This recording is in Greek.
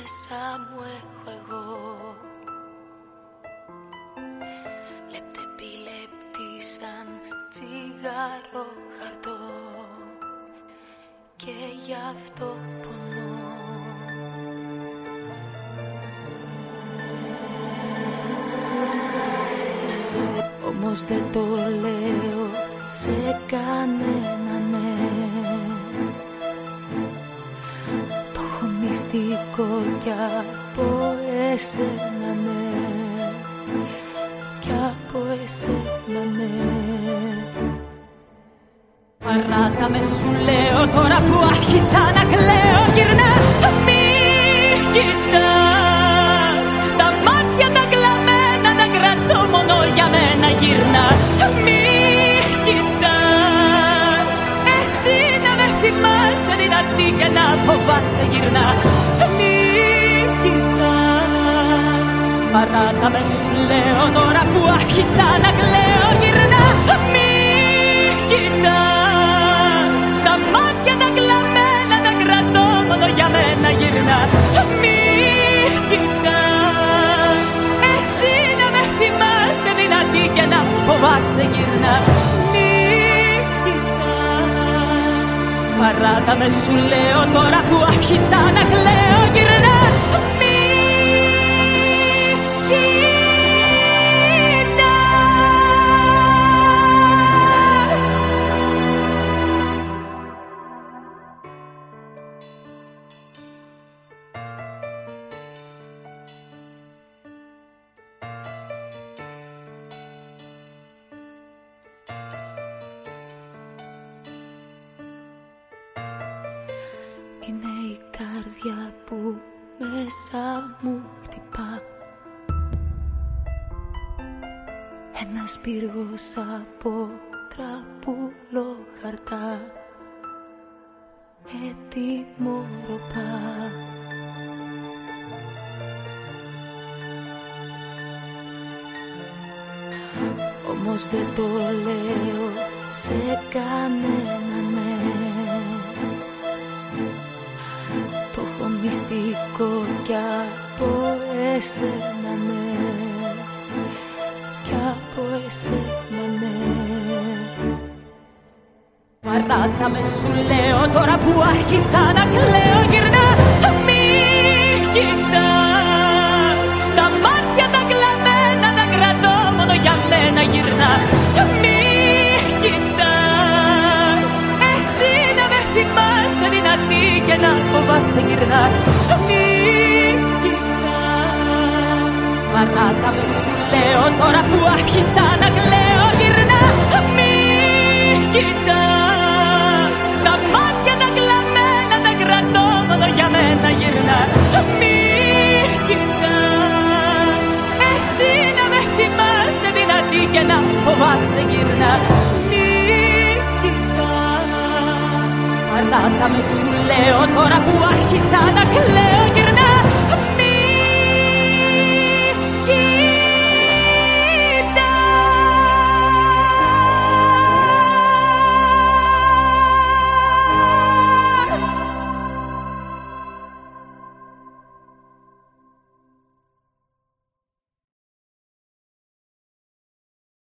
μέσα μου έχω εγώ. Λεπτεπιλεπτή σαν τσιγάρο χαρτό και γι' αυτό πονώ. Όμως δεν το λέω σε κανένα, ναι. Το έχω μυστικό κι από εσένα, ναι. Κι από εσένα, ναι. Παράτα με σου λέω τώρα που άρχισα να κλαίω. Γυρνά, μη κοιτάς. Τα μάτια τα κλαμμένα τα κρατώ μόνο για μένα. Γυρνά, μη κοιτάς. Εσύ να με θυμάσαι δυνατή και να φοβάσαι. Γυρνά, μη κοιτάς. Παράτα με σου λέω τώρα που άρχισα να κλαίω. Γυρνά, μη κοιτάς. Τα μάτια τα κλαμμένα τα κρατώ μόνο για μένα. Γυρνά, μη κοιτάς. Εσύ να με θυμάσαι δυνατή και να φοβάσαι. Γυρνά, μη κοιτάς. Παράτα με σου λέω τώρα που άρχισα να κλαίω. Γυρνά, μη είναι η καρδιά που μέσα μου χτυπά. Ένας πύργος από τραπούλο χαρτά, έτοιμο ροπά. Όμως δεν το λέω σε κανένα, ναι. Το έχω μυστικό κι από εσένα, ναι. Κι από εσένα, ναι. Παράτα με σου λέω τώρα που άρχισα να κλαίω. Γυρνά, μη κοιτάς. Τα μάτια τα κλαμμένα τα κρατώ μόνο για μένα. Γυρνά, μη κοιτάς. Εσύ να με θυμάσαι δυνατή και να φοβάσαι. Γυρνά, μη κοιτάς. Παράτα με σου λέω τώρα που άρχισα να κλαίω. Γυρνά, μη κοιτάς. Τα μάτια τα κλαμμένα τα κρατώ μόνο για μένα. Γυρνά, μη κοιτάς. Εσύ να με θυμάσαι δυνατή και να φοβάσαι. Γυρνά, μη κοιτάς. Παράτα με σου λέω τώρα που άρχισα να κλαίω. Γυρνά,